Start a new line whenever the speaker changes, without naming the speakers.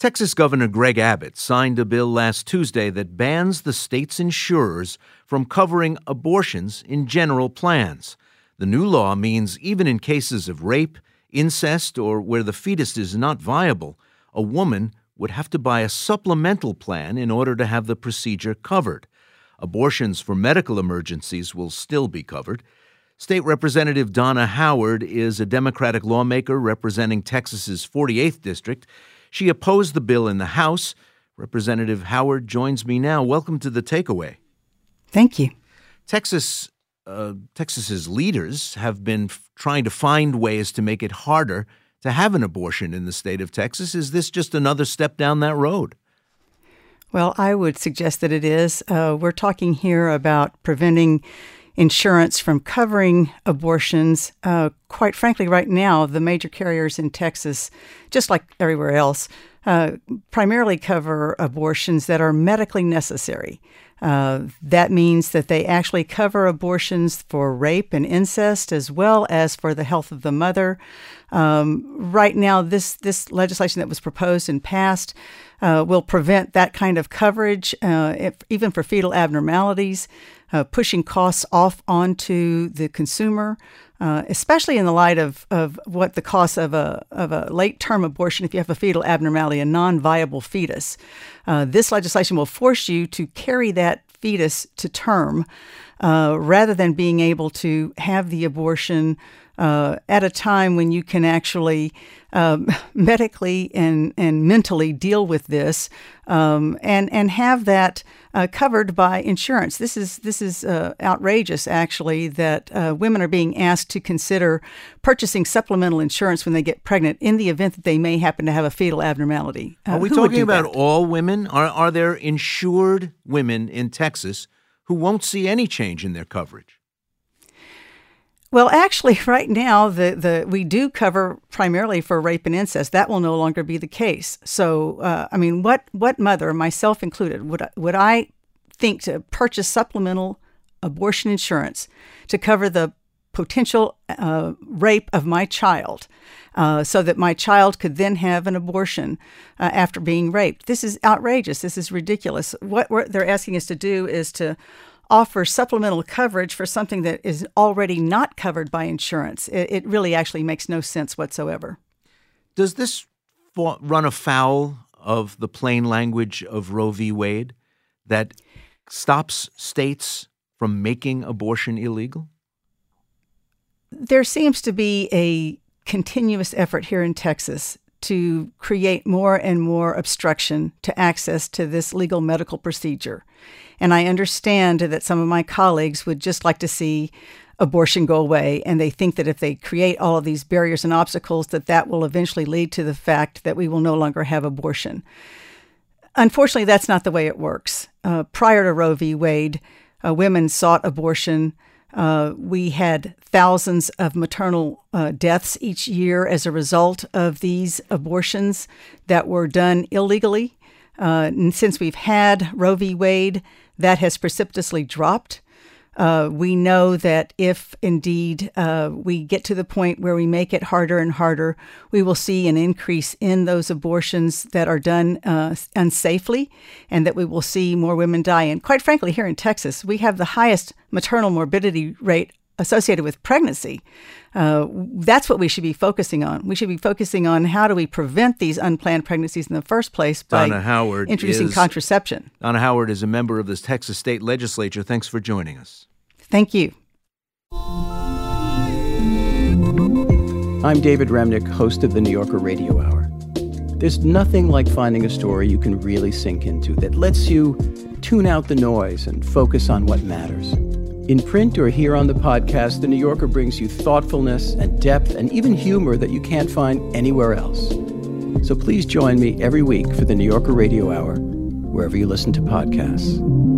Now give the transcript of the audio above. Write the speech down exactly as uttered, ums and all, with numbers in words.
Texas Governor Greg Abbott signed a bill last Tuesday that bans the state's insurers from covering abortions in general plans. The new law means even in cases of rape, incest, or where the fetus is not viable, a woman would have to buy a supplemental plan in order to have the procedure covered. Abortions for medical emergencies will still be covered. State Representative Donna Howard is a Democratic lawmaker representing Texas's forty-eighth District. She opposed the bill in the House. Representative Howard joins me now. Welcome to The Takeaway.
Thank you.
Texas, uh, Texas's leaders have been f- trying to find ways to make it harder to have an abortion in the state of Texas. Is this just another step down that road?
Well, I would suggest that it is. Uh, we're talking here about preventing insurance from covering abortions. Uh, quite frankly, right now, the major carriers in Texas, just like everywhere else, uh, primarily cover abortions that are medically necessary. Uh, that means that they actually cover abortions for rape and incest as well as for the health of the mother. Um, right now, this, this legislation that was proposed and passed uh, will prevent that kind of coverage, uh, if, even for fetal abnormalities, uh, pushing costs off onto the consumer, uh, especially in the light of, of what the cost of a of a late-term abortion if you have a fetal abnormality, a non-viable fetus. Uh, this legislation will force you to carry that fetus to term uh, rather than being able to have the abortion uh, at a time when you can actually um, medically and, and mentally deal with this um, and and have that uh, covered by insurance. This is this is uh, outrageous, actually, that uh, women are being asked to consider purchasing supplemental insurance when they get pregnant in the event that they may happen to have a fetal abnormality. Uh,
are we talking about that? All women? Are are there insured women in Texas who won't see any change in their coverage?
Well, actually, right now, the, the we do cover primarily for rape and incest. That will no longer be the case. So, uh, I mean, what what mother, myself included, would would I think to purchase supplemental abortion insurance to cover the potential uh, rape of my child, uh, so that my child could then have an abortion uh, after being raped? This is outrageous. This is ridiculous. What we're, they're asking us to do is to offer supplemental coverage for something that is already not covered by insurance. It, it really actually makes no sense whatsoever.
Does this fa- run afoul of the plain language of Roe v. Wade that stops states from making abortion illegal?
There seems to be a continuous effort here in Texas to create more and more obstruction to access to this legal medical procedure. And I understand that some of my colleagues would just like to see abortion go away, and they think that if they create all of these barriers and obstacles, that that will eventually lead to the fact that we will no longer have abortion. Unfortunately, that's not the way it works. Uh, prior to Roe v. Wade, uh, women sought abortion. Uh, we had thousands of maternal uh, deaths each year as a result of these abortions that were done illegally. Uh, and since we've had Roe v. Wade, that has precipitously dropped. Uh, we know that if indeed uh, we get to the point where we make it harder and harder, we will see an increase in those abortions that are done uh, unsafely, and that we will see more women die. And quite frankly, here in Texas, we have the highest maternal morbidity rate associated with pregnancy. Uh, that's what we should be focusing on. We should be focusing on how do we prevent these unplanned pregnancies in the first place by
Donna Howard
introducing
is,
contraception.
Donna Howard is a member of the Texas State Legislature. Thanks for joining us.
Thank you.
I'm David Remnick, host of the New Yorker Radio Hour. There's nothing like finding a story you can really sink into that lets you tune out the noise and focus on what matters. In print or here on the podcast, The New Yorker brings you thoughtfulness and depth and even humor that you can't find anywhere else. So please join me every week for The New Yorker Radio Hour, wherever you listen to podcasts.